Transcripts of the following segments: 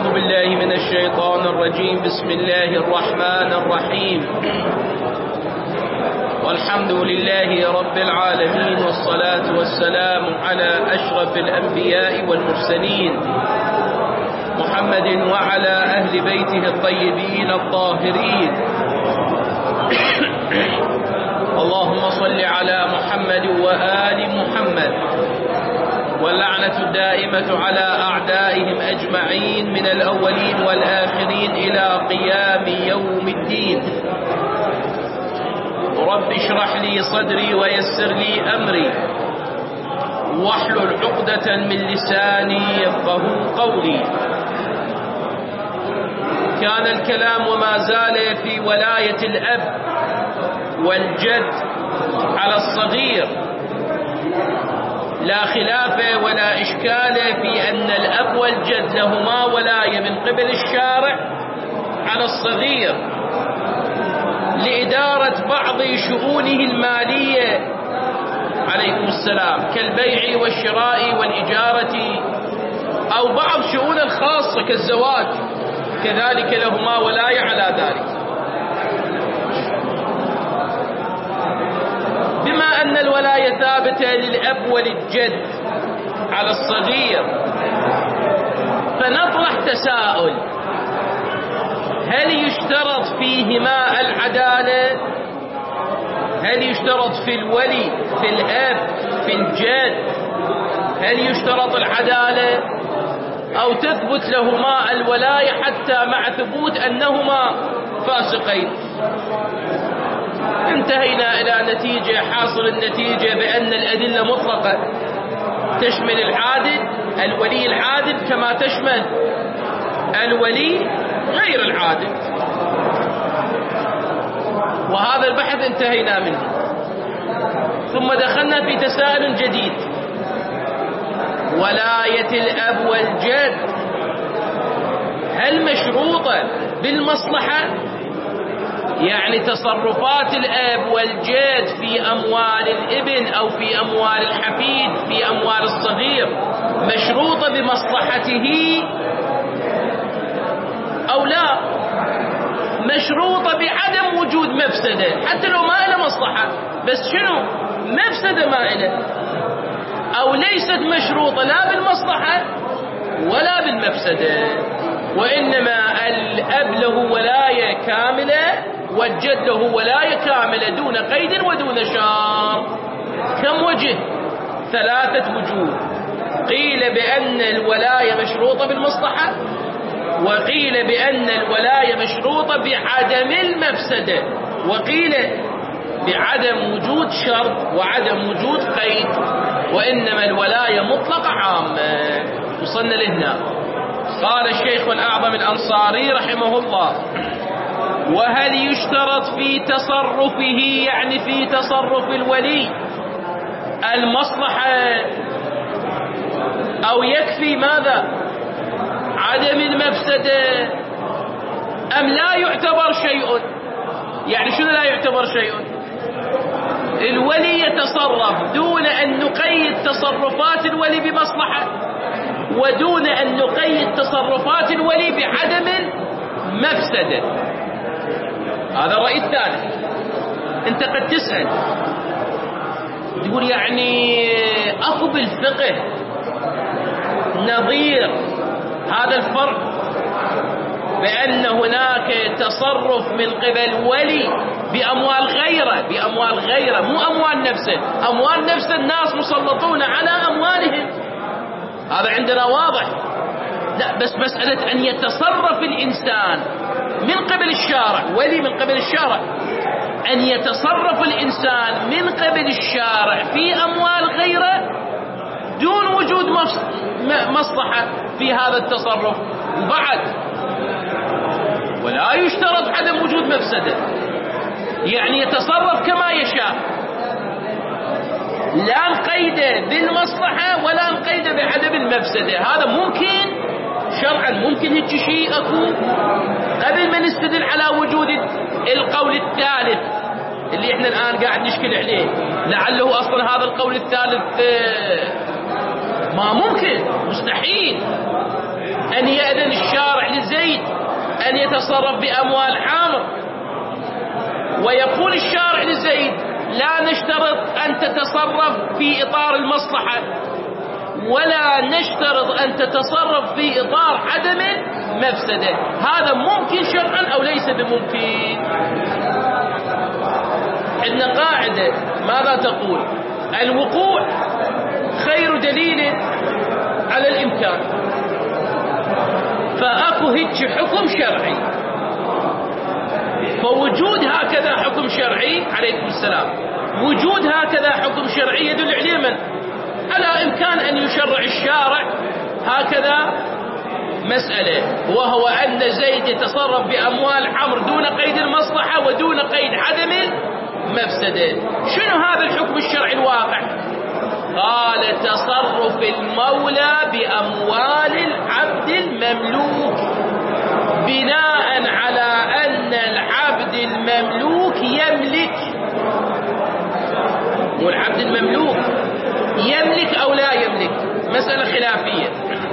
أعوذ بالله من الشيطان الرجيم. بسم الله الرحمن الرحيم. والحمد لله رب العالمين، والصلاة والسلام على أشرف الأنبياء والمرسلين محمد وعلى أهل بيته الطيبين الطاهرين. اللهم صل على محمد وآل محمد، واللعنة الدائمة على أعدائهم أجمعين من الأولين والآخرين إلى قيام يوم الدين. رب اشرح لي صدري ويسر لي أمري واحلل عقدة من لساني يفقه قولي. كان الكلام وما زال في ولاية الأب والجد على الصغير، لا خلاف ولا إشكال في أن الأب والجد لهما ولاية من قبل الشارع على الصغير لإدارة بعض شؤونه المالية عليكم السلام، كالبيع والشراء والإجارة، أو بعض شؤون الخاصة كالزواج، كذلك لهما ولاية على ذلك. بما أن الولاية ثابتة للأب وللجد على الصغير، فنطرح تساؤل: هل يشترط فيهما العدالة؟ هل يشترط في الولي، في الأب، في الجد، هل يشترط العدالة أو تثبت لهما الولاية حتى مع ثبوت أنهما فاسقين؟ انتهينا إلى نتيجة، حاصل النتيجة بأن الأدلة مطلقة تشمل العادل، الولي العادل، كما تشمل الولي غير العادل. وهذا البحث انتهينا منه، ثم دخلنا في تساؤل جديد: ولاية الأب والجد هل مشروطة بالمصلحة؟ يعني تصرفات الأب والجد في أموال الابن أو في أموال الحفيد، في أموال الصغير، مشروطة بمصلحته أو لا؟ مشروطة بعدم وجود مفسدة، حتى لو ما له مصلحة، بس شنو؟ مفسدة ما له. أو ليست مشروطة لا بالمصلحة ولا بالمفسدة، وإنما الأب له ولاية كاملة والجد له ولاية كاملة دون قيد ودون شرط. كم وجه؟ 3 وجوه. قيل بأن الولاية مشروطة بالمصلحة، وقيل بأن الولاية مشروطة بعدم المفسدة، وقيل بعدم وجود شرط وعدم وجود قيد، وإنما الولاية مطلقة عامة. وصلنا لهنا. قال الشيخ الأعظم الأنصاري رحمه الله: وهل يشترط في تصرفه، يعني في تصرف الولي، المصلحة أو يكفي ماذا؟ عدم المفسدة، أم لا يعتبر شيء؟ يعني شنو لا يعتبر شيء؟ الولي يتصرف دون أن نقيد تصرفات الولي بمصلحة، ودون أن نقيد تصرفات الولي بعدم المفسدة. هذا الرأي الثالث. أنت قد تسأل تقول يعني أخو بالفقه نظير هذا الفرق بأن هناك تصرف من قبل ولي بأموال غيره، مو أموال نفسه. أموال نفس الناس مسلطون على أموالهم، هذا عندنا واضح. لا، بس مسألة أن يتصرف الإنسان من قبل الشارع، ولي من قبل الشارع، أن يتصرف الإنسان من قبل الشارع في أموال غيره دون وجود مصلحة في هذا التصرف. وبعد ولا يشترط عدم وجود مفسدة، يعني يتصرف كما يشاء، لا نقيده بالمصلحة ولا نقيده بعدم المفسدة. هذا ممكن شرعا، ممكن هيك شيء أكو. قبل ما نستدل على وجود القول الثالث اللي احنا الآن قاعد نشكل عليه، لعله أصلا هذا القول الثالث ما ممكن، مستحيل. أن يأذن الشارع لزيد أن يتصرف بأموال عامر، ويقول الشارع لزيد لا نشترط أن تتصرف في إطار المصلحة، ولا نشترط أن تتصرف في إطار عدم المفسدة. هذا ممكن شرعا أو ليس بممكن؟ عندنا قاعدة ماذا تقول؟ الوقوع خير دليل على الإمكان. فأكو هيك حكم شرعي، فوجود هكذا حكم شرعي، عليكم السلام، وجود هكذا حكم شرعي يدل عليه من؟ على إمكان أن يشرع الشارع هكذا مسألة، وهو أن زيد يتصرف بأموال عمرو دون قيد المصلحة ودون قيد عدم المفسدة. شنو هذا الحكم الشرعي الواقع؟ قال تصرف المولى بأموال العبد المملوك بناء على أن العبد المملوك يملك، والعبد المملوك يملك أو لا يملك مسألة خلافية.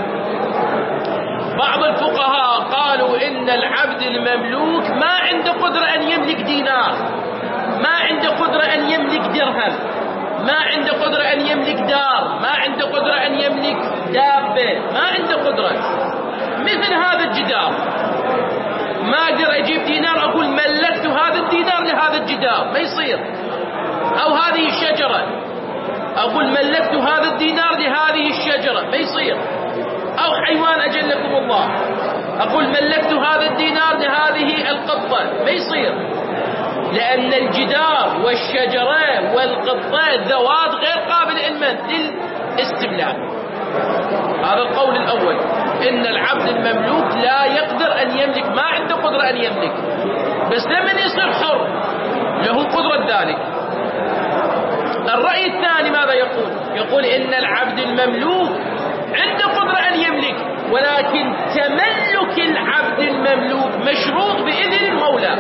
بعض الفقهاء قالوا إن العبد المملوك ما عنده قدرة أن يملك دينار، ما عنده قدرة أن يملك درهم، ما عنده قدرة أن يملك دار، ما عنده قدرة أن يملك دابة، ما عنده قدرة. مثل هذا الجدار ما أقدر أجيب دينار أقول ملكت هذا الدينار لهذا الجدار، ما يصير. أو هذه الشجرة أقول ملكت هذا الدينار لهذه الشجرة، ما يصير. أو حيوان أجلكم الله أقول ملكت هذا الدينار لهذه القطة، ما يصير، لأن الجدار والشجرة والقطة ذوات غير قابلة للاستملاك. هذا القول الأول، إن العبد المملوك لا يقدر أن يملك، ما عنده قدرة أن يملك، بس لمن يصير حر له قدرة ذلك. الرأي الثاني ماذا يقول؟ يقول إن العبد المملوك عنده قدرة أن يملك، ولكن تملك العبد المملوك مشروط بإذن المولى.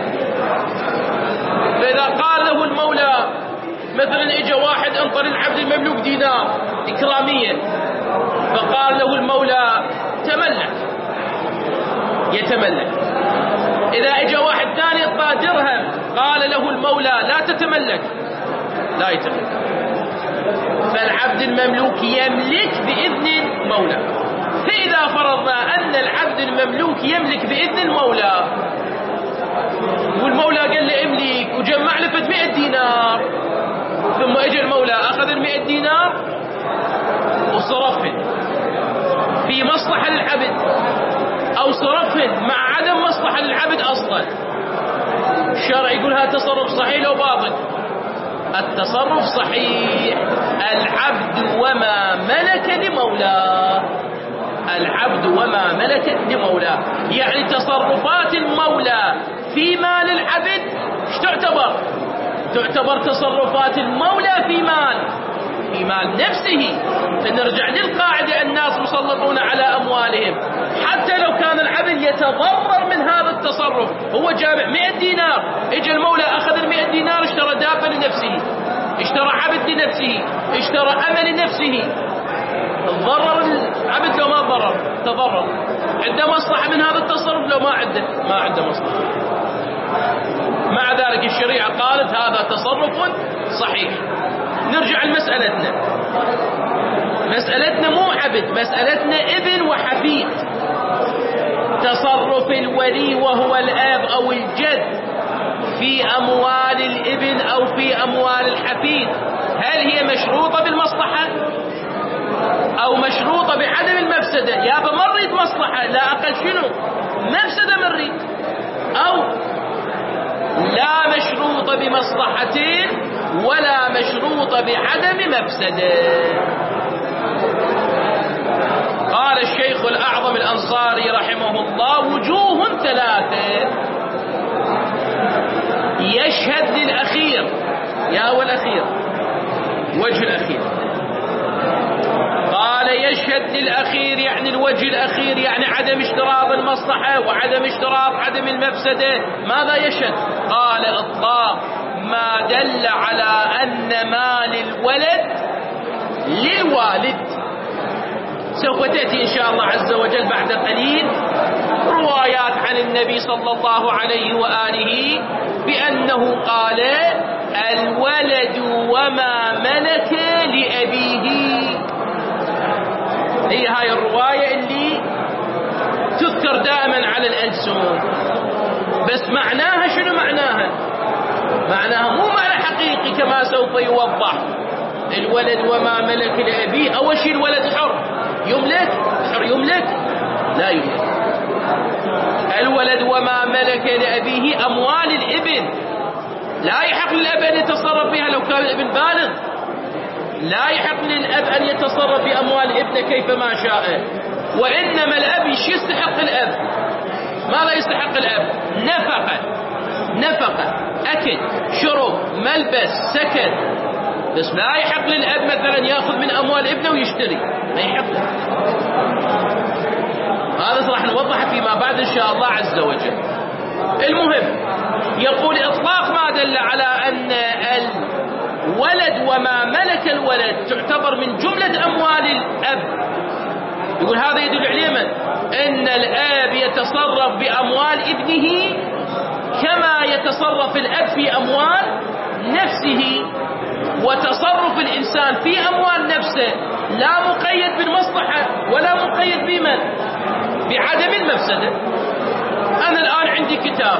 فإذا قال له المولى مثلا إجا واحد أنطر العبد المملوك دينار إكراميا، فقال له المولى تملك، يتملك. إذا إجا واحد ثاني أعطاه درهم قال له المولى لا تتملك، لا يتملك. فالعبد المملوك يملك بإذن المولى. فإذا فرضنا أن العبد المملوك يملك بإذن المولى، والمولى قال له املك وجمع له 100 دينار، ثم اجى المولى اخذ 100 دينار وصرفهن في مصلحة للعبد او صرفهن مع عدم مصلحة للعبد اصلا، الشرع يقول هذا تصرف صحيح لو باطل؟ التصرف صحيح. العبد وما ملك لمولاه، العبد وما ملك لمولاه، يعني تصرفات المولى في مال العبد ايش تعتبر؟ تعتبر تصرفات المولى في مال نفسه. فنرجع للقاعدة الناس مسلطون على أموالهم، حتى لو كان العبد يتضرر من هذا التصرف. هو جامع 100 دينار، اجى المولى أخذ 100 دينار اشترى دابة لنفسه، اشترى عبد لنفسه، اشترى أمل لنفسه، ضرر العبد لو ما ضرر تضرر. عنده مصلحة من هذا التصرف لو ما عنده مصلحة. مع ذلك الشريعة قالت هذا تصرف صحيح. نرجع لمسألتنا، مسألتنا مو عبد، مسألتنا ابن وحفيد. تصرف الولي وهو الأب أو الجد في أموال الابن أو في أموال الحفيد، هل هي مشروطة بالمصلحة أو مشروطة بعدم المفسدة؟ يا بمريد مصلحة لا أقل، شنو مفسدة مريد، أو لا مشروطة بمصلحتين ولا مشروطة بعدم مفسدة. قال الشيخ الأعظم الأنصاري رحمه الله وجوه 3 يشهد للأخير. يا هو الأخير، وجه الأخير. قال يشهد للأخير يعني الوجه الأخير، يعني عدم اشتراط المصلحة وعدم اشتراط عدم المفسدة. ماذا يشهد؟ قال إطلاق ما دل على أن مال الولد للوالد، سوف تأتي إن شاء الله عز وجل بعد قليل روايات عن النبي صلى الله عليه وآله بأنه قال الولد وما ملك لأبيه. هي هاي الرواية اللي تذكر دائما على الألسن، بس معناها شنو معناها؟ معناها مو معنى حقيقي كما سوف يوضح. الولد وما ملك لأبيه، أول شيء الولد حر يملك، حر يملك؟ لا يملك. الولد وما ملك لأبيه أموال الابن، لا يحق للأب أن يتصرف بها لو كان الابن بالغ، لا يحق للأب أن يتصرف بأموال ابنه كيفما شاء. وإنما الأب يستحق الأب، ماذا يستحق الأب؟ نفقة، أكل، شرب، ملبس، سكن، بس لا يحق للأب مثلا يأخذ من أموال ابنه ويشتري، ما يحق له. هذا راح نوضحه فيما بعد إن شاء الله عز وجل. المهم يقول إطلاق ما دل على أن الولد وما ملك الولد تعتبر من جملة أموال الأب، يقول هذا يدل عليه من؟ أن الأب يتصرف بأموال ابنه كما يتصرف الأب في أموال نفسه. وتصرف الإنسان في أموال نفسه لا مقيد بالمصلحة ولا مقيد بمن؟ بعدم المفسدة. أنا الآن عندي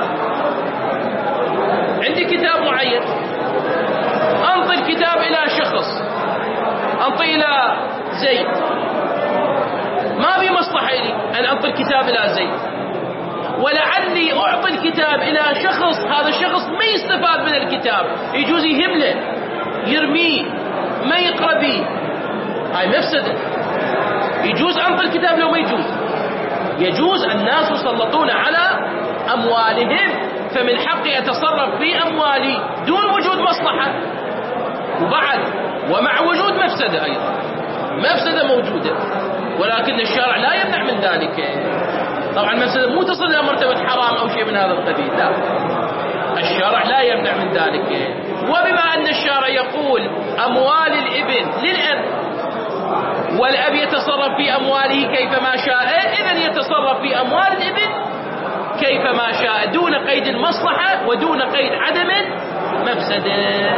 كتاب معين، أنطي الكتاب إلى شخص، أنطي إلى زيد، ما بي مصلحة لي أن أنطي الكتاب إلى زيد، ولعلي أعطي الكتاب إلى شخص هذا الشخص ما يستفاد من الكتاب، يجوز يهمله، يرميه، ما يقرأ به، هاي مفسدة. يجوز أنطي الكتاب لو ما يجوز؟ يجوز. الناس يسلطون على أموالهم، فمن حقي أتصرف في أموالي دون وجود مصلحة، وبعد ومع وجود مفسدة أيضا، مفسدة موجودة، ولكن الشرع لا يمنع من ذلك. طبعا المفسدة مو تصل إلى مرتبة حرام أو شيء من هذا القبيل، لا، الشرع لا يمنع من ذلك. وبما أن الشرع يقول أموال الابن للأب والأب يتصرف في أمواله كيفما شاء، إذن يتصرف في أموال الابن كيفما شاء دون قيد المصلحة ودون قيد عدم المفسدة.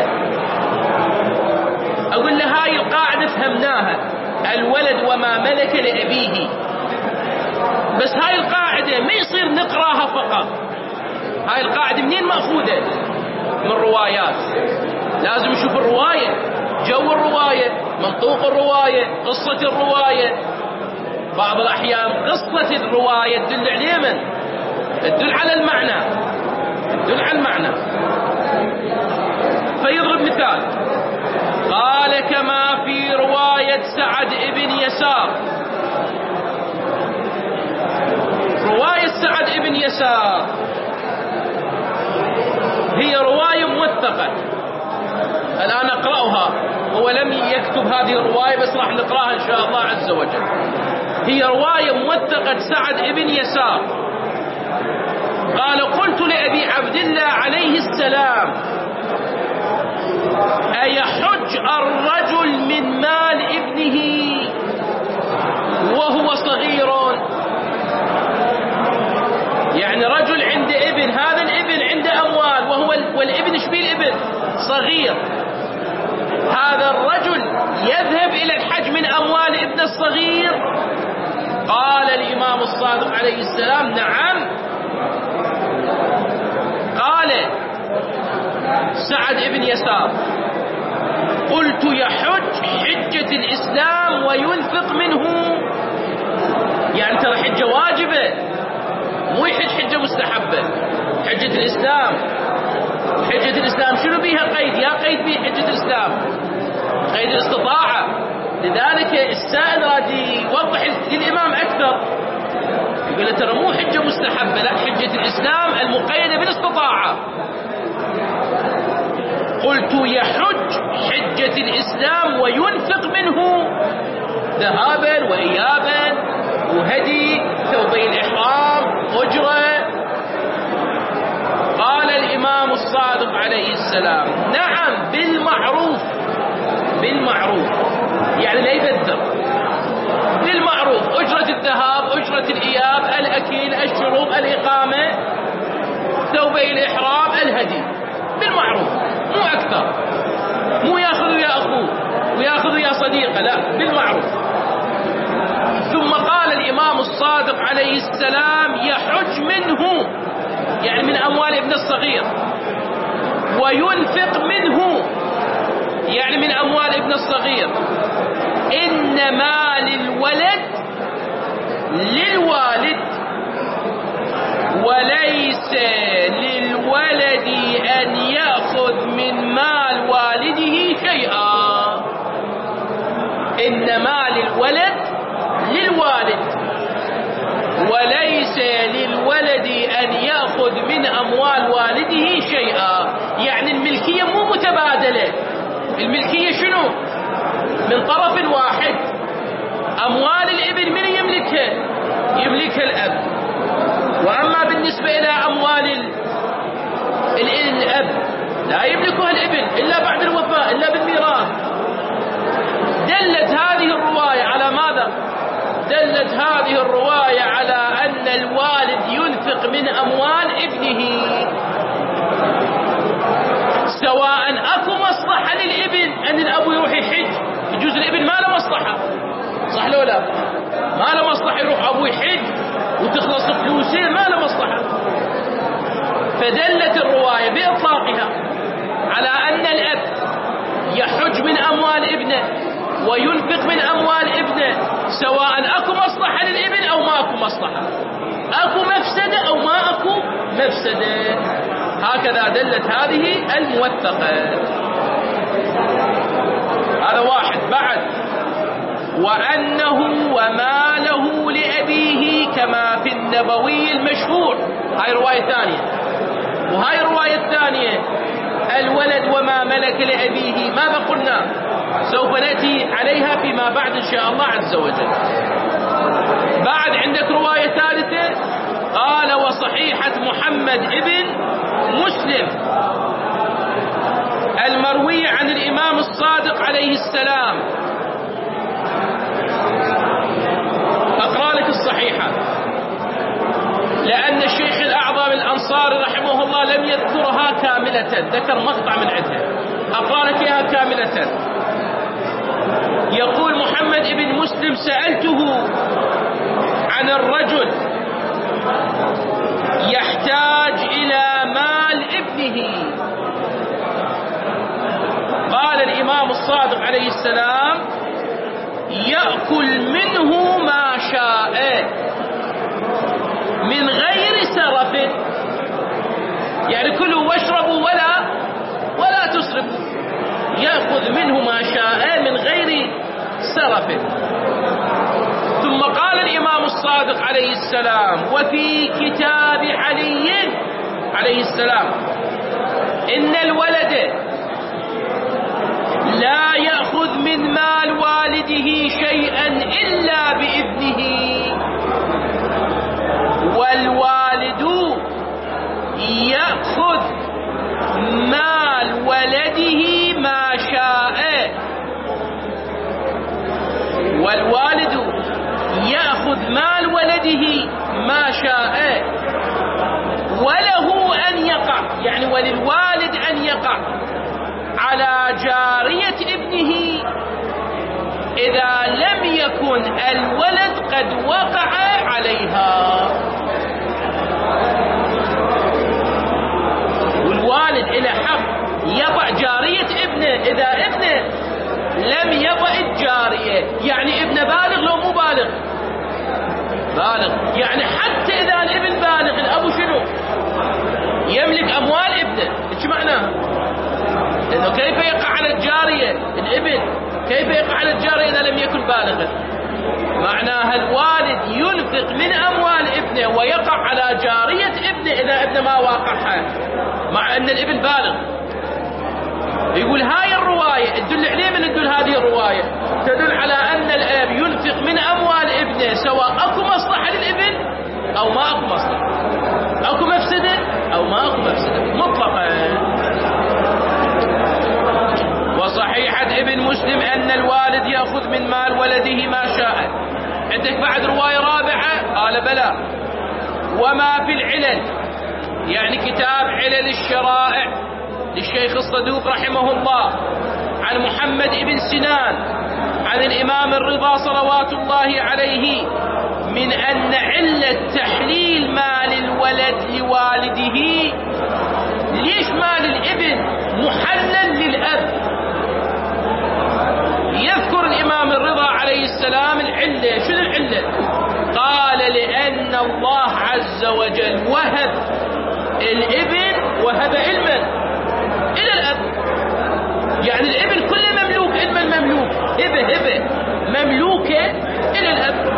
أقول له هاي القاعدة فهمناها، الولد وما ملك لأبيه، بس هاي القاعدة ما يصير نقراها فقط. هاي القاعدة منين مأخوذة؟ من روايات. لازم نشوف الرواية، جو الرواية، منطوق الرواية، قصة الرواية. بعض الأحيان قصة الرواية تدل على من؟ تدل على المعنى، تدل على المعنى. فيضرب مثال، قال كما في رواية سعد بن يسار. رواية سعد بن يسار هي رواية موثقة، الآن أقرأها، هو لم يكتب هذه الرواية بس راح نقرأها إن شاء الله عز وجل. هي رواية موثقة سعد بن يسار قال قلت لأبي عبد الله عليه السلام أيحج الرجل من مال ابنه وهو صغير؟ يعني رجل عنده ابن، هذا الابن عنده أموال والابن شبيه الابن صغير، هذا الرجل يذهب إلى الحج من أموال ابن الصغير؟ قال الإمام الصادق عليه السلام نعم. قال سعد بن يسار قلت يحج حجة الإسلام وينفق منه، يعني ترى حجة واجبة، مو يحج حجة مستحبة، حجة الإسلام. حجة الإسلام شنو بيها قيد؟ يا قيد بيه حجة الإسلام قيد الاستطاعة. لذلك السائل راجي يوضح للإمام أكثر، يقول له ترى مو حجة مستحبة، لا، حجة الإسلام المقيدة بالاستطاعة. قلت يحج حجة الإسلام وينفق منه ذهابا وإيابا وهدي ثوبي الإحرام أجرة. قال الإمام الصادق عليه السلام نعم بالمعروف، بالمعروف يعني لا يبذر، للمعروف، أجرة الذهاب، أجرة الإياب، الأكل، الشرب، الإقامة، ثوبي الإحرام، الهدي، بالمعروف، مو أكثر، مو ياخذ يا أخوه وياخذ يا صديقه، لا، بالمعروف. ثم قال الإمام الصادق عليه السلام: يحج منه، يعني من أموال ابن الصغير، وينفق منه، يعني من أموال ابن الصغير. إنما للولد للوالد، وليس للولد أن يأخذ من مال والده شيئا. إنما للولد للوالد، وليس للولد أن يأخذ من أموال والده شيئا. يعني الملكية مو متبادلة، الملكية شنو؟ من طرف واحد. أموال الابن من يملكها؟ يملكها الأب. وأما بالنسبة إلى أموال الأب لا يملكها الابن إلا بعد الوفاة، إلا بالميراث. دلت هذه الرواية على ماذا؟ دلت هذه الرواية على أن الوالد ينفق من أموال ابنه، سواء أكو مصلحة للابن أن الأب يروح يحج، يجوز الابن ما له مصلحة، صح لو لا؟ ما له مصلحة يروح أبوه يحج وتخلص فلوسه، ما له مصلحة. فدلت الرواية بإطلاقها على أن الأب يحج من أموال ابنه وينفق من أموال ابنه، سواء أكو مصلحة للابن أو ما أكو مصلحة، أكو مفسدة أو ما أكو مفسدة. هكذا دلت هذه الموثقة. هذا واحد. بعد: وأنه وماله لأبيه كما في النبوي المشهور. هاي رواية ثانية. وهاي الرواية الثانية: الولد وما ملك لأبيه، ماذا قلنا؟ سوف نأتي عليها فيما بعد إن شاء الله عز وجل. بعد عندك رواية ثالثة، قال: وصحيحة محمد ابن مسلم المروية عن الإمام الصادق عليه السلام. أقرأ لك الصحيحة لأن الشيخ الأعظم الأنصاري رحمه الله لم يذكرها كاملة، ذكر مقطع من عندها. أقرأ لك إياها كاملة. يقول محمد ابن مسلم: سألته عن الرجل يحتاج إلى مال ابنه، قال الإمام الصادق عليه السلام: يأكل منه ما شاء من غير سرف، يعني كلوا واشربوا ولا تسرفوا، يأخذ منه ما شاء من غير سرف. ثم قال الإمام الصادق عليه السلام: وفي كتاب علي عليه السلام: إن الولد لا يأخذ من مال والده شيئا إلا بإذنه، والوالد يأخذ مال ولده ما شاء، والوالد يأخذ مال ولده ما شاء، وله أن يقع، يعني وللوالد أن يقع على جارية ابنه إذا لم يكن الولد قد وقع عليها. والوالد إلى حق يضع جارية ابنه إذا ابنه لم يضع الجارية، يعني ابنه بالغ لو مو بالغ؟ بالغ. يعني حتى إذا الابن بالغ الأب شنو؟ يملك أموال ابنه. إيش معناه؟ إنه كيف يقع على الجارية الابن؟ كيف يقع على الجارية إذا لم يكن بالغا؟ معناها الوالد ينفق من أموال ابنه ويقع على جارية ابنه إذا ابنه ما واقعها، مع أن الابن بالغ. يقول هاي الرواية تدل عليه، من تدل هذه الرواية؟ تدل على أن الأب ينفق من أموال ابنه سواء أكو مصلحة للابن أو ما أكو مصلحة، أكو مفسدة أو ما أكو مفسدة، مطلقا. وصحيحة ابن مسلم أن الوالد يأخذ من مال ولده ما شاء، قال بلى. وما في العلل، يعني كتاب علل الشرائع للشيخ الصدوق رحمه الله، عن محمد بن سنان عن الإمام الرضا صلوات الله عليه، من أن علة تحليل مال الولد لوالده، ليش مال الابن محلل للأب؟ يذكر الإمام الرضا عليه السلام العلة. شنو العلة؟ قال لأن الله عز وجل وهب الابن، وهب علما إلى الأب، يعني الابن كله مملوك، علما مملوك، هبة مملوكة إلى الأب.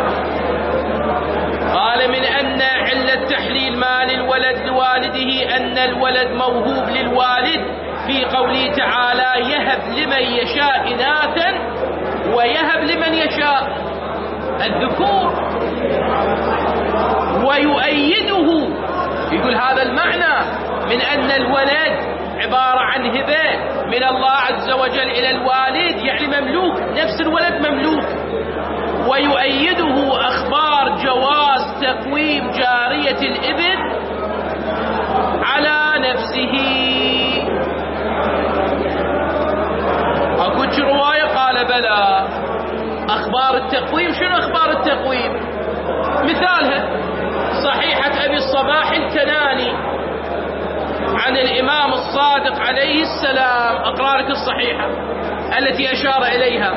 قال من أن علة تحليل مال الولد لوالده أن الولد موهوب للوالد في قوله تعالى يهب لمن يشاء إناثا ويهب لمن يشاء الذكور. ويؤيده، يقول هذا المعنى من أن الولد عبارة عن هبة من الله عز وجل إلى الوالد، يعني مملوك، نفس الولد مملوك. ويؤيده أخبار جواز تقويم جارية الابن على نفسه. أكو رواية قال بلى. أخبار التقويم، شنو أخبار التقويم؟ مثالها صحيحة أبي الصباح الكناني عن الإمام الصادق عليه السلام. أقرأ لك الصحيحة التي أشار إليها.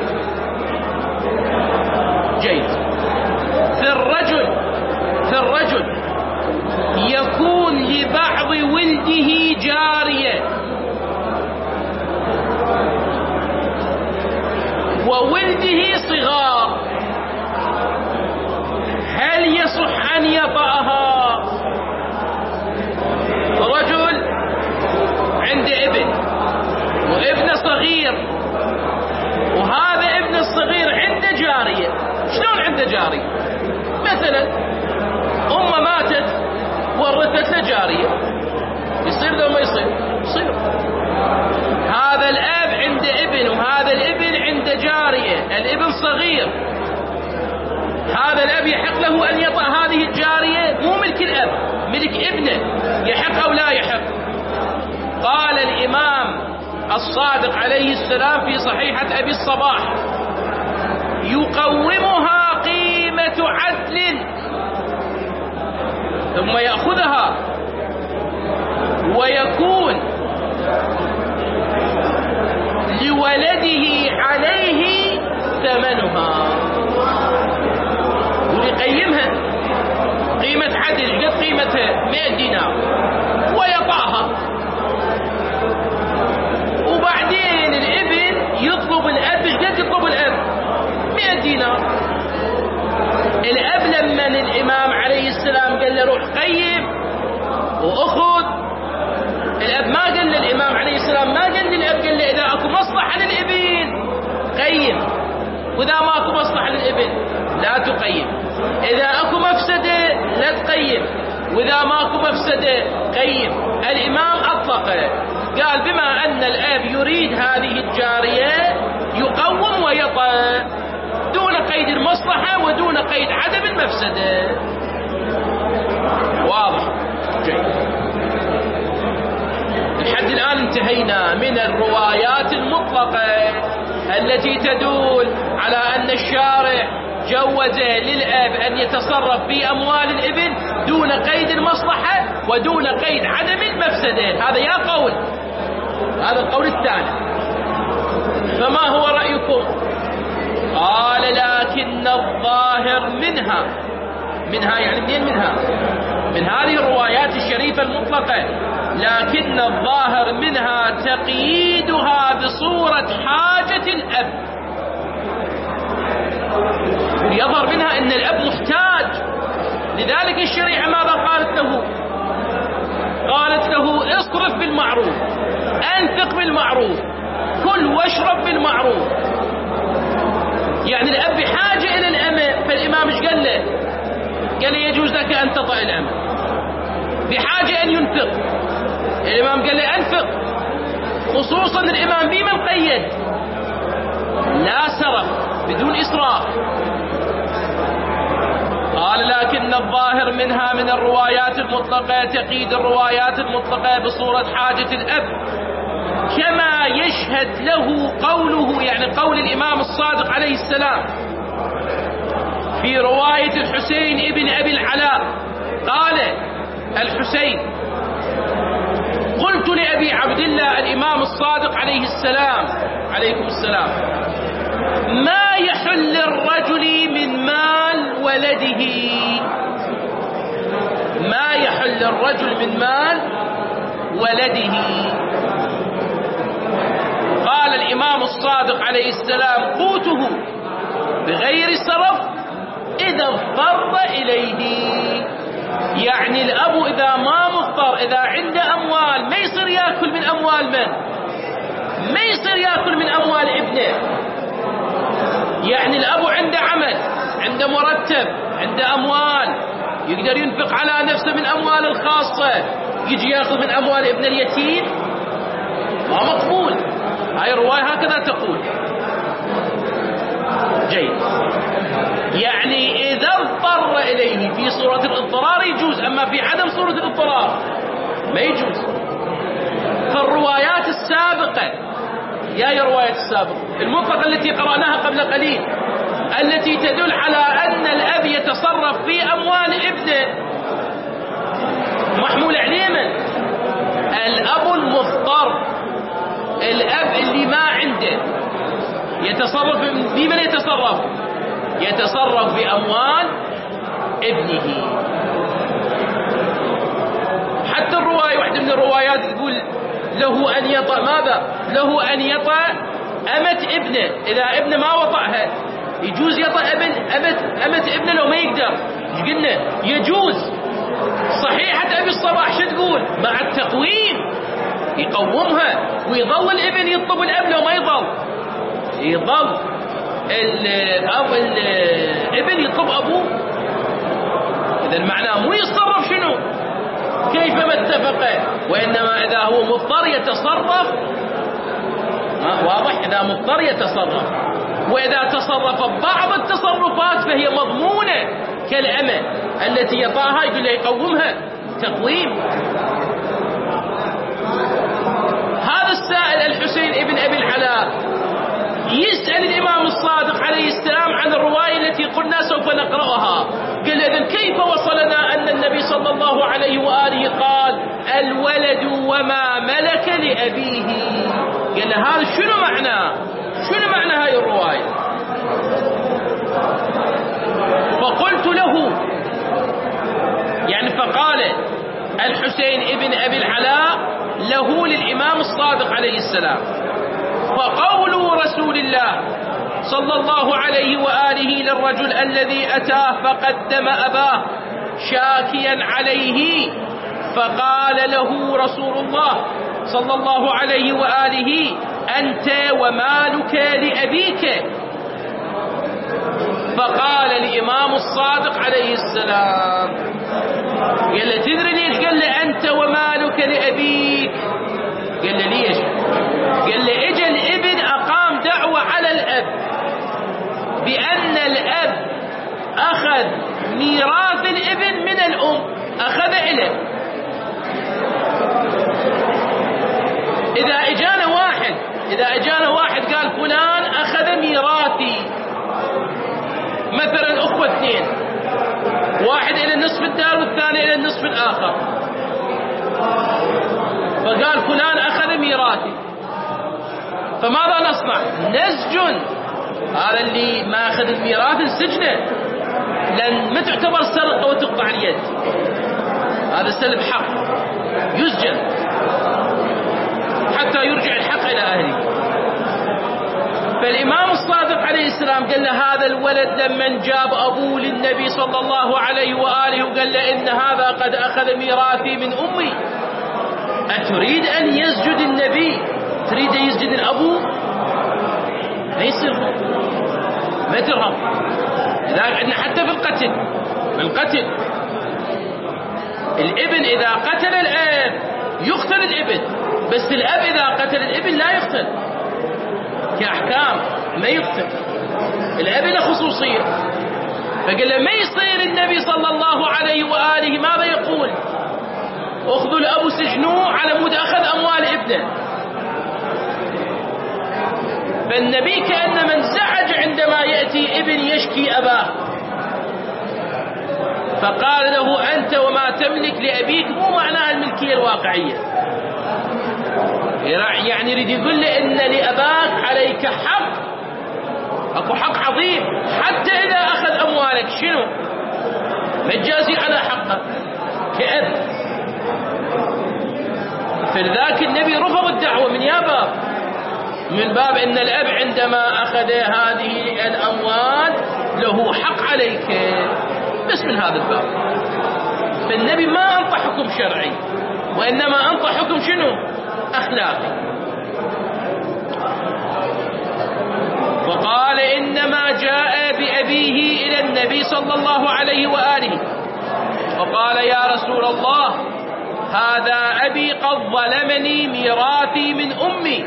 جيد. في الرجل يكون لبعض ولده جارية وولده صغار، هل يصح أن يطأها؟ رجل عنده ابن وابنه صغير، وهذا ابن الصغير عنده جارية. شلون عنده جارية؟ مثلا أمه ماتت ورثت له جارية، يصير لو ما يصير؟ يصير. هذا الأب عنده ابن وهذا الابن عنده جارية، الابن صغير، هذا الأب يحق له أن يطأ هذه الجارية؟ مو ملك الأب، ملك ابنه، يحق أو لا يحق؟ قال الإمام الصادق عليه السلام في صحيحة أبي الصباح يقومها قيمة عدل ثم يأخذها ويكون لولده عليه ثمنها. ويقيمها قيمة عدل، قد قيمتها 100 دينار، ويطعها. وبعدين الابن يطلب الأب، قد يطلب الأب 100 دينار. الأب لما الإمام عليه السلام قال له روح قيم وأخذ، الأب ما قال للإمام عليه السلام، ما قال للأب، قال له إذا أكو مصلحة للابن قيم، وإذا ما أكو مصلحة للابن لا تقيم. إذا أكو مفسدة لا تقيم، وإذا ما أكو مفسدة قيم. الإمام أطلقه، قال بما أن الأب يريد هذه الجارية يقوم ويطأ دون قيد المصلحة ودون قيد عدم المفسدة. واضح؟ جيد. لحد الآن انتهينا من الروايات المطلقة التي تدل على أن الشارع جوز للأب أن يتصرف في أموال الابن دون قيد المصلحة ودون قيد عدم المفسدة. هذا يا قول، هذا القول الثاني. فما هو رأيكم؟ قال لكن الظاهر منها يعني منين منها؟ من هذه الروايات الشريفة المطلقة. لكن الظاهر منها تقييدها بصورة حاجة الأب. يظهر منها أن الأب محتاج، لذلك الشريعة ماذا قالت له؟ قالت له اصرف بالمعروف، أنفق بالمعروف، كل واشرب بالمعروف. يعني الأب بحاجة إلى الأمة، فالإمام ايش قال له؟ قال له يجوز لك أن تطأ الأمة. بحاجة أن ينفق، الإمام قال له أنفق، خصوصا الإمام بما مقيد، لا سرف، بدون إسراف. قال قال لكن الظاهر منها من الروايات المطلقة تقييد الروايات المطلقة بصورة حاجة الأب، كما يشهد له قوله، يعني قول الإمام الصادق عليه السلام في رواية الحسين ابن أبي العلاء. قال الحسين: قلت لأبي عبد الله الإمام الصادق عليه السلام عليكم السلام: ما يحل الرجل من مال ولده؟ ما يحل الرجل من مال ولده؟ قال الإمام الصادق عليه السلام: قوته بغير سرف إذا اضطر إليه. يعني الأب إذا ما مضطر، إذا عنده أموال، ما يصير يأكل من أموال من؟ ما يصير يأكل من أموال ابنه. يعني الأب عنده عمل، عنده مرتب، عنده أموال، يقدر ينفق على نفسه من أموال الخاصة، يجي يأخذ من أموال ابن اليتيم؟ ما مقبول. هاي الرواية هكذا تقول. جيد. يعني إذا اضطر إليه في صورة الاضطرار يجوز، أما في عدم صورة الاضطرار ما يجوز. فالروايات السابقة، يا الروايات السابقة المطلقة التي قرأناها قبل قليل، التي تدل على أن الأب يتصرف في أموال ابنه، محمول عليه من؟ الأب المضطر، الأب اللي ما عنده يتصرف. بمن يتصرف؟ يتصرف بأموال ابنه. حتى الرواية، واحدة من الروايات تقول له أن يطأ ماذا؟ له أن يطأ أمة ابنه، إذا ابنه ما وطأها يجوز يطأ أمة ابنه لو ما يقدر. ايش قلنا؟ يجوز. صحيحة أبي الصباح شو تقول؟ مع التقويم يقومها، ويظل الابن يطلب الأب لو ما يظل الابن يطلب أبوه. إذا معناه مو يتصرف شنو كيفما اتفق، وإنما إذا هو مضطر يتصرف. واضح؟ إذا مضطر يتصرف، وإذا تصرف بعض التصرفات فهي مضمونة كالأمة التي يطاها، يقول له يقومها تقويم. هذا السائل الحسين ابن أبي العلاء يسأل الإمام الصادق عليه السلام عن الرواية التي قلنا سوف نقرأها. قال: إذن كيف وصلنا أن النبي صلى الله عليه وآله قال: الولد وما ملك لأبيه؟ قال: هذا شنو معناه؟ شنو معنى هاي الرواية؟ فقلت له، يعني فقال الحسين ابن أبي العلاء له للإمام الصادق عليه السلام: فقول رسول الله صلى الله عليه وآله للرجل الذي أتاه فقدم أباه شاكيا عليه، فقال له رسول الله صلى الله عليه وآله: أنت ومالك لأبيك. فقال الإمام الصادق عليه السلام، قال له: تدري ليش قال له أنت ومالك لأبيك؟ قال له: ليش؟ قال له: اجى الابن أقام دعوة على الأب بأن الأب أخذ ميراث الابن من الأم، أخذ إله. إذا اجانا واحد قال فلان أخذ ميراثي، مثلا أخوة اثنين، واحد إلى النصف الدار والثاني إلى النصف الآخر، فقال فلان أخذ ميراثي، فماذا نصنع؟ نسجن هذا اللي ما أخذ الميراث، نسجنه، لأن ما تعتبر سرقة وتقطع اليد، هذا سلب حق، يسجن حتى يرجع الحق إلى أهله. فالإمام الصادق عليه السلام قال له: هذا الولد لما جاب أبوه للنبي صلى الله عليه وآله وقال له: إن هذا قد أخذ ميراثي من أمي، أتريد أن يسجد النبي؟ تريد أن يسجد الأبو؟ ما يصير، ما ترهم. لذلك حتى في القتل الابن إذا قتل الأب يقتل الابن، بس الأب إذا قتل الابن لا يقتل، كأحكام ما يقتل. الأب له خصوصية، فقال له ما يصير. النبي صلى الله عليه وآله ماذا يقول؟ اخذوا الأب سجنوه على مود أخذ أموال ابنه. فالنبي كأنما انزعج عندما يأتي ابن يشكي أباه، فقال له أنت وما تملك لأبيك مو معناها الملكية الواقعية، يعني يريد يقول له إن لأباك عليك حق، أكو حق عظيم، حتى إذا أخذ أموالك شنو متجازي على حقه كأب. فلذلك النبي رفض الدعوة من باب، من باب إن الأب عندما أخذ هذه الأموال له حق عليك، بس من هذا الباب. فالنبي ما أنطى حكم شرعي، وإنما أنطى حكم شنو أخلاقي. وقال إنما جاء بأبيه إلى النبي صلى الله عليه وآله وقال يا رسول الله هذا أبي قد ظلمني ميراثي من أمي.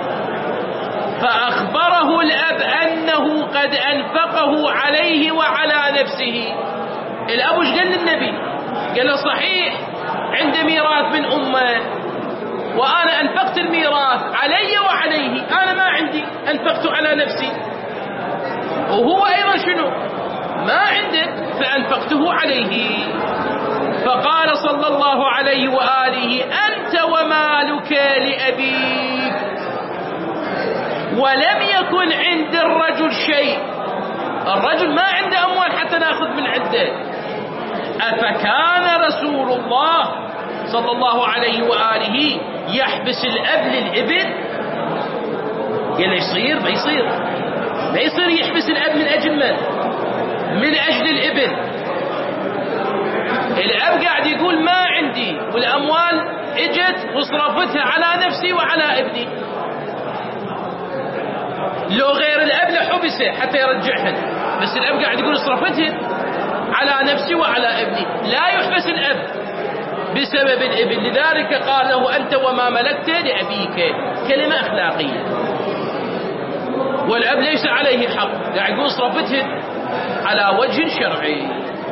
فأخبره الأب أنه قد أنفقه عليه وعلى نفسه. الأب وش قال للنبي؟ قال له صحيح عنده ميراث من أمه، وأنا أنفقت الميراث علي وعليه، أنا ما عندي أنفقت على نفسي، وهو أيضا شنو ما عنده فأنفقته عليه. فقال صلى الله عليه وآله أنت ومالك لأبيك. ولم يكن عند الرجل شيء، الرجل ما عنده أموال حتى نأخذ من عنده. أفكان رسول الله صلى الله عليه وآله يحبس الأب للابن؟ قال يصير ما يصير يحبس الأب من أجل من؟ من أجل الابن. الأب قاعد يقول ما عندي، والأموال اجت وصرفتها على نفسي وعلى ابني. لو غير الأب لحبسه حتى يرجعهن، بس الأب قاعد يقول صرفتهن على نفسي وعلى ابني. لا يحبس الأب بسبب الابن، لذلك قال له أنت وما ملكت لأبيك، كلمة أخلاقية. والأب ليس عليه حق، قاعد يقول صرفتهن على وجه شرعي.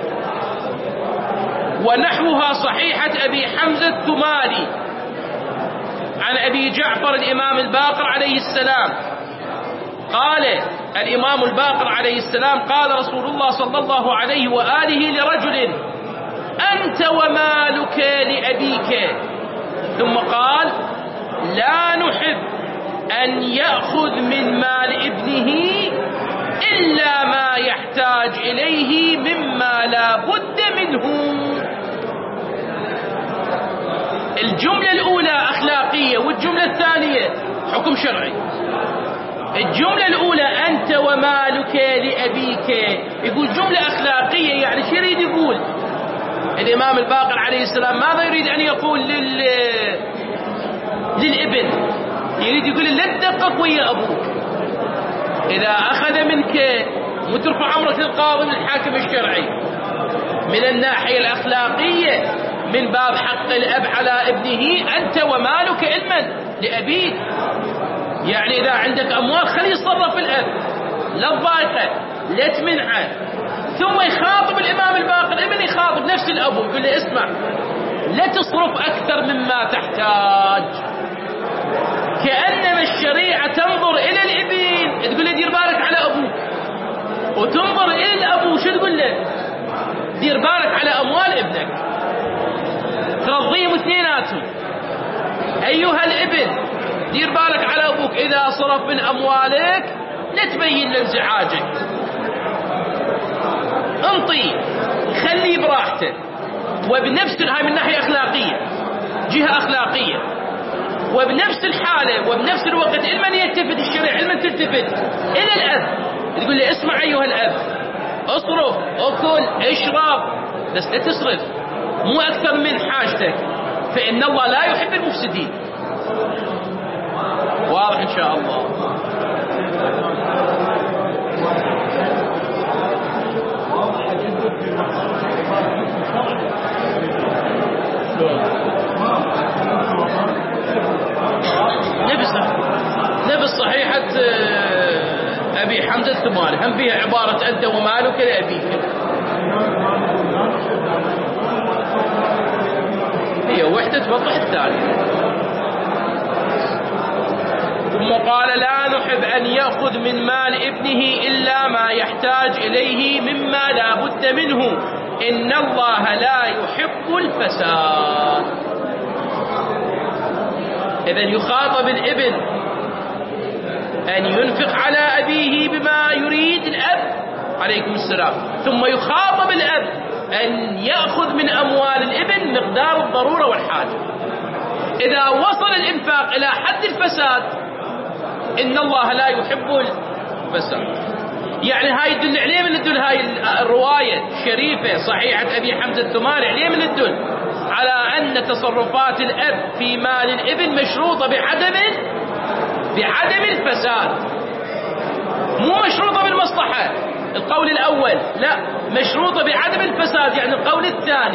ونحوها صحيحة أبي حمزة الثمالي عن أبي جعفر الإمام الباقر عليه السلام قال الإمام الباقر عليه السلام قال رسول الله صلى الله عليه وآله لرجل أنت ومالك لأبيك، ثم قال لا نحب أن يأخذ من مال ابنه إلا ما يحتاج إليه مما لا بد منه. الجملة الأولى أخلاقية، والجملة الثانية حكم شرعي. الجملة الأولى أنت ومالك لأبيك، يقول جملة أخلاقية، يعني شو يريد يقول؟ الإمام الباقر عليه السلام ماذا يريد أن يقول للابن؟ يريد يقول لا تدقق ويا أبوك، إذا أخذ منك وترفع أمرك للقاضي والحاكم الشرعي. من الناحية الأخلاقية من باب حق الأب على ابنه أنت ومالك علما لأبيك، يعني إذا عندك أموال خلي يتصرف الأب، لا تضايقه لا تمنعه. ثم يخاطب الإمام الباقر، الابن يخاطب نفس الأب يقول له اسمع لا تصرف أكثر مما تحتاج. كأنما الشريعة تنظر إلى الابن، تقول له دير بالك على أبوك، وتنظر إلى الأبو شو تقول له؟ دير بالك على أموال ابنك، ترضيهم اثنيناتهم. أيها الابن دير بالك على أبوك، إذا صرف من أموالك لا تبين له انزعاجك، انطي خليه براحته. وبنفس هاي من ناحية أخلاقية، جهة أخلاقية، وبنفس الحالة وبنفس الوقت علما يلتفت الشريعة، علما تلتفت إلى الأب، تقول له اسمع أيها الأب اصرف اكل اشرب، بس لا تصرف مو أكثر من حاجتك، فإن الله لا يحب المفسدين. واضح إن شاء الله. نفس صحيحة أبي حمزة الثمالي هم فيها عبارة أنت ومالك لأبيك. واحدة توضح الثانية. ثم قال لا نحب أن يأخذ من مال ابنه إلا ما يحتاج إليه مما لا بد منه، إن الله لا يحب الفساد. إذن يخاطب الابن أن ينفق على أبيه بما يريد الأب عليكم السلام، ثم يخاطب الأب أن يأخذ من أموال الابن مقدار الضرورة والحاجة. إذا وصل الإنفاق إلى حد الفساد إن الله لا يحب الفساد. يعني هاي يدل عليه من الدل، هاي الرواية الشريفة صحيحة أبي حمزة الثمالي عليه من الدل على أن تصرفات الأب في مال الابن مشروطة بعدم الفساد، مو مشروطة بالمصلحة. القول الأول لا، مشروطة بعدم الفساد، يعني القول الثاني.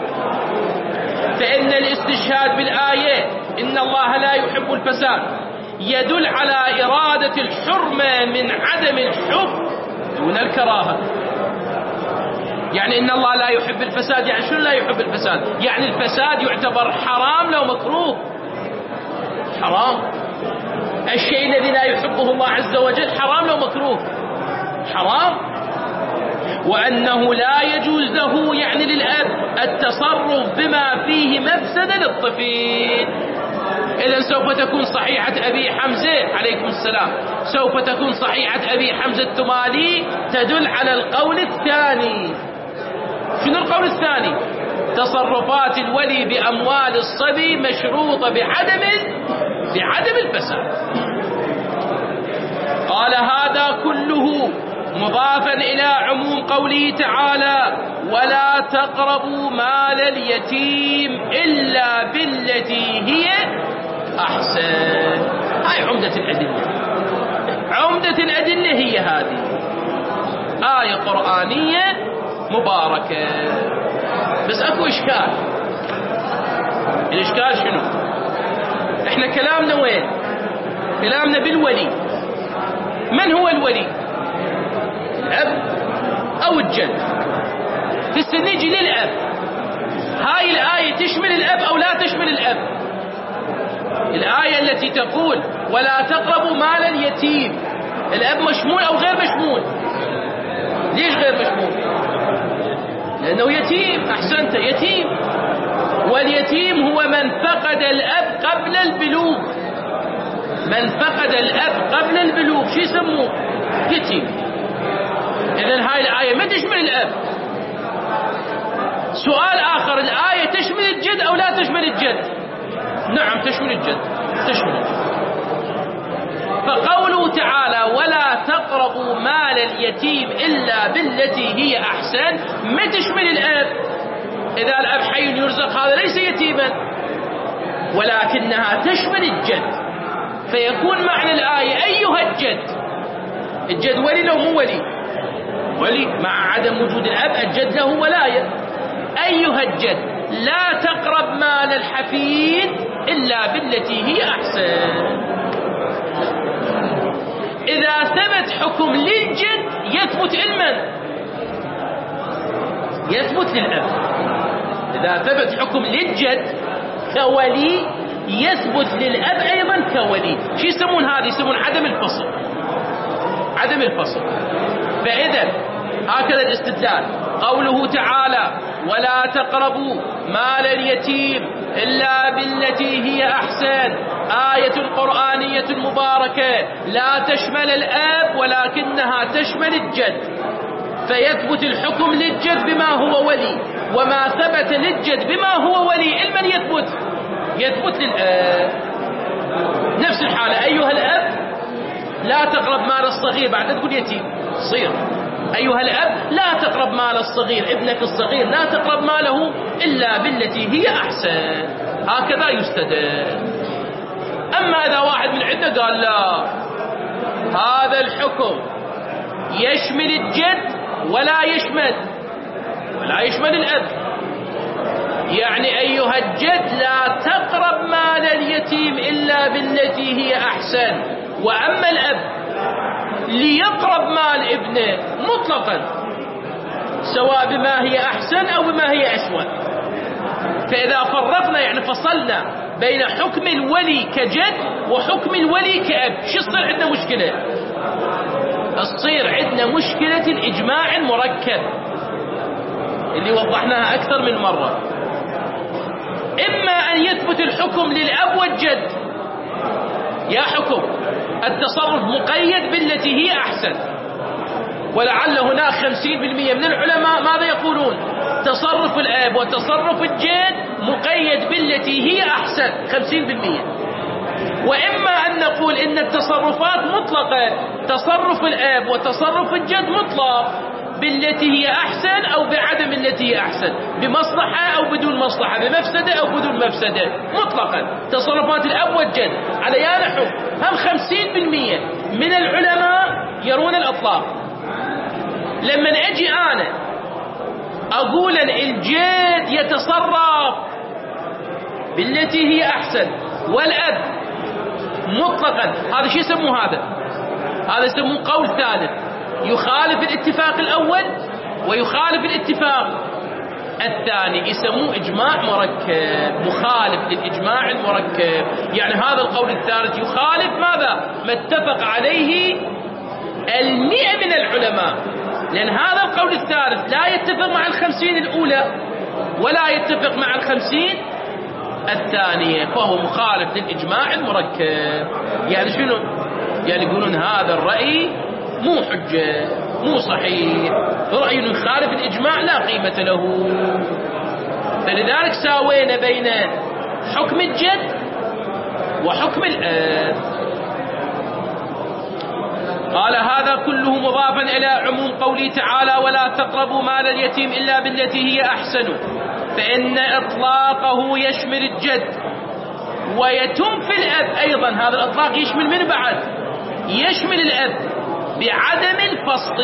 فإن الاستشهاد بالآية إن الله لا يحب الفساد يدل على إرادة الحرمة من عدم الحب دون الكراهة. يعني إن الله لا يحب الفساد، يعني شنو لا يحب الفساد؟ يعني الفساد يعتبر حرام لو مكروه، حرام. الشيء الذي لا يحبه الله عز وجل حرام لو مكروه، حرام. وأنه لا يجوز له يعني للأب التصرف بما فيه مفسدة للطفل. إذن سوف تكون صحيحة أبي حمزة عليكم السلام، سوف تكون صحيحة أبي حمزة الثمالي تدل على القول الثاني. شنو القول الثاني؟ تصرفات الولي بأموال الصبي مشروطة بعدم الفساد. قال هذا كله مضافا إلى عموم قوله تعالى ولا تقربوا مال اليتيم إلا بالتي هي أحسن. هاي عمدة الأدلة، عمدة الأدلة هي هذه آية قرآنية مباركة. بس أكو إشكال. الإشكال شنو؟ إحنا كلامنا وين؟ كلامنا بالولي. من هو الولي؟ الأب أو الجد؟ هسه نجي للأب. هاي الآية تشمل الأب أو لا تشمل الأب؟ الآية التي تقول ولا تقربوا مال اليتيم، الأب مشمول أو غير مشمول؟ ليش غير مشمول؟ لأنه يتيم. أحسنت، يتيم. واليتيم هو من فقد الأب قبل البلوغ. من فقد الأب قبل البلوغ شو يسموه؟ يتيم. إذن هاي الآية ما تشمل الأب. سؤال آخر، الآية تشمل الجد أو لا تشمل الجد؟ نعم تشمل الجد، تشمل الجد. فقوله تعالى ولا تقربوا مال اليتيم إلا بالتي هي أحسن ما تشمل الأب. إذا الأب حي يرزق هذا ليس يتيما، ولكنها تشمل الجد. فيكون معنى الآية أيها الجد. الجد ولي لو مو ولي؟ ولي، مع عدم وجود الأب الجد له ولاية. أيها الجد لا تقرب مال الحفيد إلا بالتي هي أحسن. إذا ثبت حكم للجد يثبت لمن؟ يثبت للأب. إذا ثبت حكم للجد كولي يثبت للأب أيضا كولي. شو يسمون هذا؟ يسمون عدم الفصل. عدم الفصل. فإذا هكذا الاستدلال. قوله تعالى ولا تقربوا مال اليتيم إلا بالتي هي أحسن آية قرآنية مباركة لا تشمل الأب ولكنها تشمل الجد. فيثبت الحكم للجد بما هو ولي، وما ثبت للجد بما هو ولي لمن يثبت؟ يثبت للأب. نفس الحالة أيها الأب لا تقرب مال الصغير، بعد تقول يتيم صير. أيها الأب لا تقرب مال الصغير، ابنك الصغير لا تقرب ماله إلا بالتي هي أحسن. هكذا يستدل. أما إذا واحد من عندنا قال لا هذا الحكم يشمل الجد ولا يشمل الأب، يعني أيها الجد لا تقرب مال اليتيم إلا بالتي هي أحسن، وأما الأب ليقرب مال ابنه مطلقا سواء بما هي أحسن أو بما هي أسوأ. فإذا فرقنا يعني فصلنا بين حكم الولي كجد وحكم الولي كأب، شو يصير عندنا مشكلة؟ تصير عندنا مشكلة الإجماع المركب اللي وضحناها أكثر من مرة. إما أن يثبت الحكم للأب والجد، يا حكم التصرف مقيد بالتي هي أحسن، ولعل هناك 50% من العلماء ماذا يقولون؟ تصرف الأب وتصرف الجد مقيد بالتي هي أحسن 50%. وإما أن نقول إن التصرفات مطلقة، تصرف الأب وتصرف الجد مطلق بالتي هي أحسن أو بعدم التي هي أحسن، بمصلحة أو بدون مصلحة، بمفسدة أو بدون مفسدة، مطلقا تصرفات الأب والجد على يا نحو. هم 50% من العلماء يرون الإطلاق. لما أجي أنا أقول أن الجد يتصرف بالتي هي أحسن والأب مطلقا، هذا شو يسموه؟ هذا يسموه قول ثالث، يخالف الاتفاق الأول ويخالف الاتفاق الثاني، يسموه إجماع مركب، مخالف للإجماع المركب. يعني هذا القول الثالث يخالف ماذا؟ ما اتفق عليه 100 من العلماء، لأن هذا القول الثالث لا يتفق مع 50 الأولى ولا يتفق مع 50 الثانية، فهو مخالف للإجماع المركب. يعني شنو؟ يعني يقولون هذا الرأي مو حجة، مو صحيح، رأي يخالف الإجماع لا قيمة له. فلذلك ساوينا بين حكم الجد وحكم الأب. قال هذا كله مضافا إلى عموم قوله تعالى ولا تقربوا مال اليتيم إلا بالتي هي أحسن، فإن إطلاقه يشمل الجد ويتم في الأب أيضا. هذا الإطلاق يشمل من بعد؟ يشمل الأب بعدم الفصل.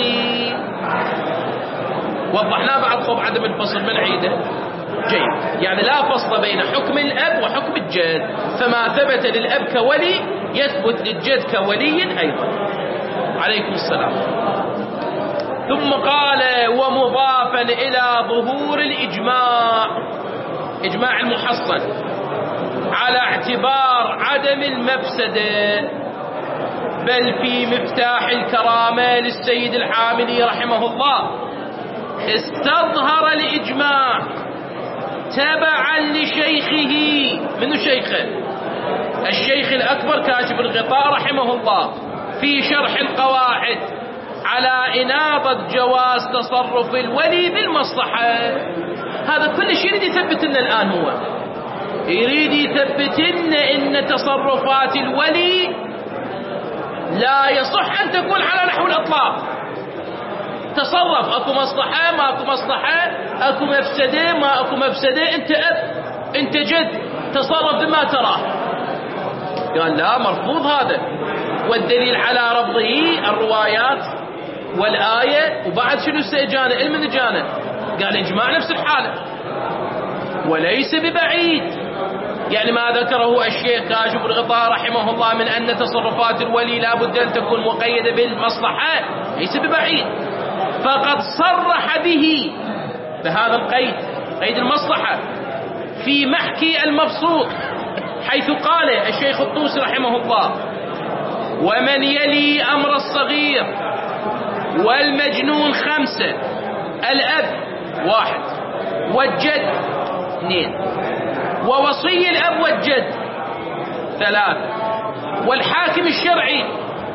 وضحنا بعد خب عدم الفصل من عيده. جيد، يعني لا فصل بين حكم الأب وحكم الجد، فما ثبت للأب كولي يثبت للجد كولي أيضا. عليكم السلام. ثم قال ومضافا إلى ظهور الإجماع، إجماع المحصل على اعتبار عدم المفسدة، بل في مفتاح الكرامة للسيد الحاملي رحمه الله استظهر الإجماع تبعا لشيخه. منو شيخه؟ الشيخ الأكبر كاشف الغطاء رحمه الله في شرح القواعد على إنابة جواز تصرف الولي بالمصلحة. هذا كل شيء يريد يثبت لنا الآن، هو يريد يثبت لنا إن تصرفات الولي لا يصح أن تكون على نحو الإطلاق. تصرف، أكو مصلحة ما أكو مصلحة، أكو مفسدة ما أكو مفسدة، أنت أب أنت جد، تصرف بما تراه. قال لا، مرفوض هذا. والدليل على رفضه الروايات والآية. وبعد شنو استئجانه؟ علم نجانه. قال إجماع نفس الحالة وليس ببعيد. يعني ما ذكره الشيخ كاشف الغطاء رحمه الله من أن تصرفات الولي لا بد أن تكون مقيدة بالمصلحة ليس ببعيد، فقد صرح به بهذا القيد، قيد المصلحة، في محكي المبسوط، حيث قال الشيخ الطوسي رحمه الله ومن يلي أمر الصغير والمجنون 5، الأب 1 والجد 2، ووصي الأب والجد 3، والحاكم الشرعي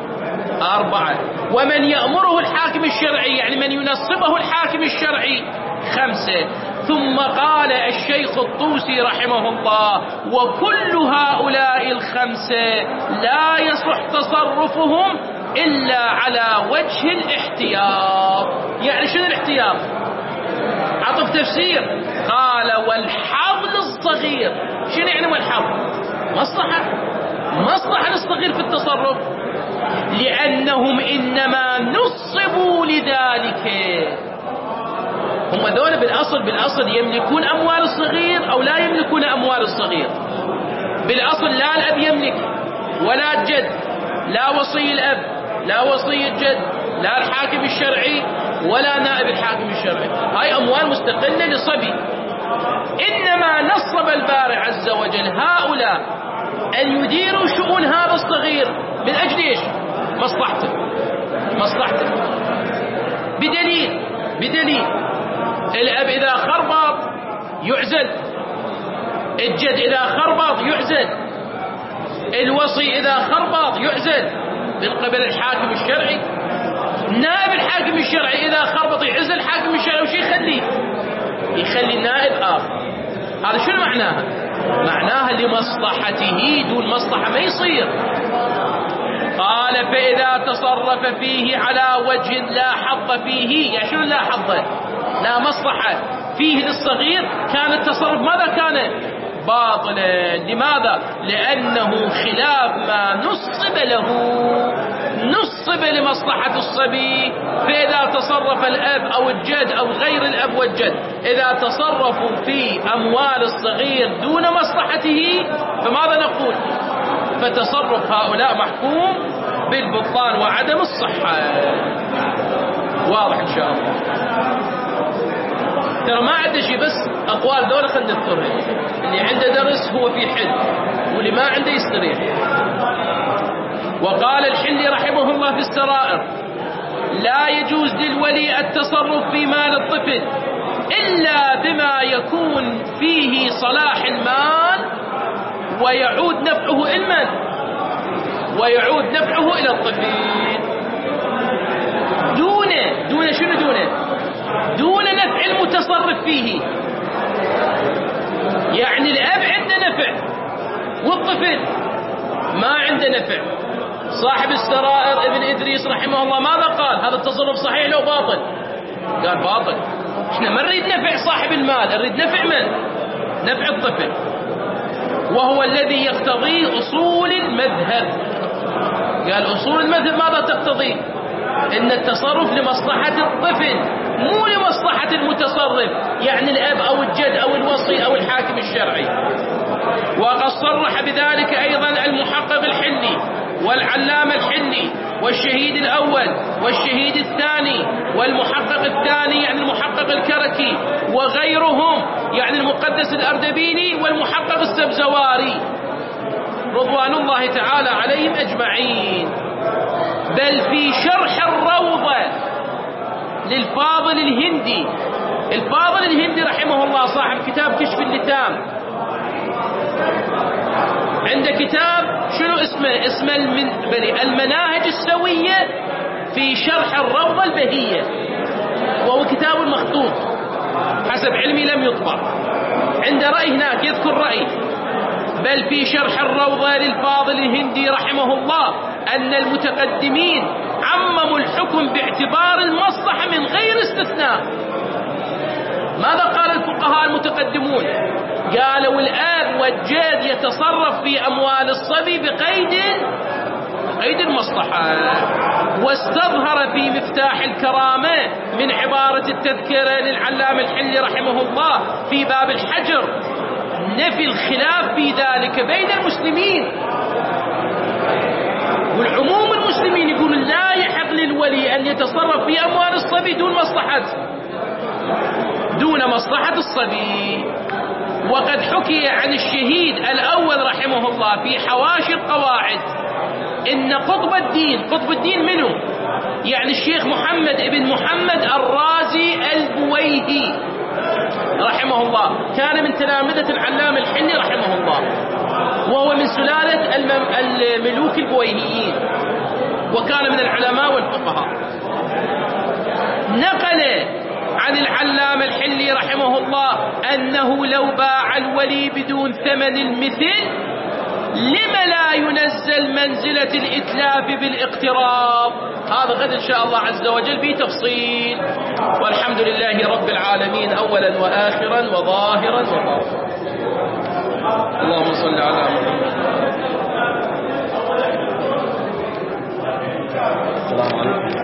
4، ومن يأمره الحاكم الشرعي يعني من ينصبه الحاكم الشرعي 5. ثم قال الشيخ الطوسي رحمه الله وكل هؤلاء 5 لا يصح تصرفهم إلا على وجه الاحتياط. يعني شنو الاحتياط؟ عطف تفسير. قال والحظ الصغير. شنو يعني والحظ؟ مصلحة للصغير في التصرف، لأنهم إنما نصبوا لذلك. هم ذول بالأصل يملكون أموال الصغير أو لا يملكون أموال الصغير؟ بالأصل لا الأب يملك ولا الجد، لا وصي الأب لا وصي الجد، لا الحاكم الشرعي ولا نائب الحاكم الشرعي. هاي أموال مستقلة لصبي، إنما طلب الباري عز وجل هؤلاء أن يديروا شؤون هذا الصغير من أجل إيش؟ مصلحته. بدليل الأب إذا خربط يعزل، الجد إذا خربط يعزل، الوصي إذا خربط يعزل من قبل الحاكم الشرعي. نائب الحاكم الشرعي إذا خربط يعزل الحاكم الشرعي، وش يخلي نائب آخر. هذا شنو معناها؟ معناها لمصلحته دون مصلحة ما يصير. قال فإذا تصرف فيه على وجه لا حظ فيه، يعني شنو لا حظ؟ لا مصلحة فيه للصغير، كان التصرف ماذا كان؟ باطلا. لماذا؟ لأنه خلاف ما نصب لمصلحة الصبي. فإذا تصرف الأب أو الجد أو غير الأب والجد إذا تصرفوا في أموال الصغير دون مصلحته، فماذا نقول؟ فتصرف هؤلاء محكوم بالبطلان وعدم الصحة. واضح إن شاء الله؟ ترى ما عنده شيء، بس أقوال دولة خلنا نذكرها. اللي عنده درس هو في حل، واللي ما عنده يستريح. وقال الحلي رحمه الله في السرائر: لا يجوز للولي التصرف في مال الطفل إلا بما يكون فيه صلاح المال ويعود نفعه إلى الطفل. دون شنو؟ دون نفع المتصرف فيه. يعني الأب عنده نفع والطفل ما عنده نفع. صاحب السرائر ابن إدريس رحمه الله ماذا قال؟ هذا التصرف صحيح لو باطل؟ قال باطل. احنا ما نريد نفع صاحب المال، نريد نفع من؟ نفع الطفل، وهو الذي يقتضيه أصول المذهب. قال أصول المذهب ماذا تقتضي؟ إن التصرف لمصلحة الطفل مو لمصلحة المتصرف، يعني الأب أو الجد أو الوصي أو الحاكم الشرعي. وقد صرح بذلك أيضا المحقق الحلي والعلامة الحلي والشهيد الأول والشهيد الثاني والمحقق الثاني يعني المحقق الكركي وغيرهم، يعني المقدس الأردبيلي والمحقق السبزواري رضوان الله تعالى عليهم أجمعين. بل في شرح الروضة للفاضل الهندي، الفاضل الهندي رحمه الله صاحب كتاب كشف اللتام، عنده كتاب شنو اسمه المناهج السوية في شرح الروضة البهية، وهو كتاب مخطوط حسب علمي لم يطبع. عنده رأي هناك يذكر رأي: بل في شرح الروضة للفاضل الهندي رحمه الله أن المتقدمين عمموا الحكم باعتبار المصلحة من غير استثناء. ماذا قال الفقهاء المتقدمون؟ قالوا الآب والجد يتصرف في أموال الصبي بقيد المصلحة. واستظهر في مفتاح الكرامة من عبارة التذكرة للعلامة الحلي رحمه الله في باب الحجر نفي الخلاف في ذلك بين المسلمين. والعموم المسلمين يقولون لا يحق للولي أن يتصرف في أموال الصبي دون مصلحة الصبي. وقد حكي عن الشهيد الأول رحمه الله في حواشي القواعد إن قطب الدين منه؟ يعني الشيخ محمد ابن محمد الرازي البويهي رحمه الله كان من تلامذة العلامة الحلي رحمه الله، وهو من سلالة الملوك البويهيين، وكان من العلماء والفقهاء. نقل عن العلامة الحلي رحمه الله أنه لو باع الولي بدون ثمن المثل لما لا ينزل منزلة الإتلاف بالاقتراب. هذا غد إن شاء الله عز وجل بتفصيل. والحمد لله رب العالمين أولا وآخرا وظاهرا وباطنا. اللهم صل على محمد.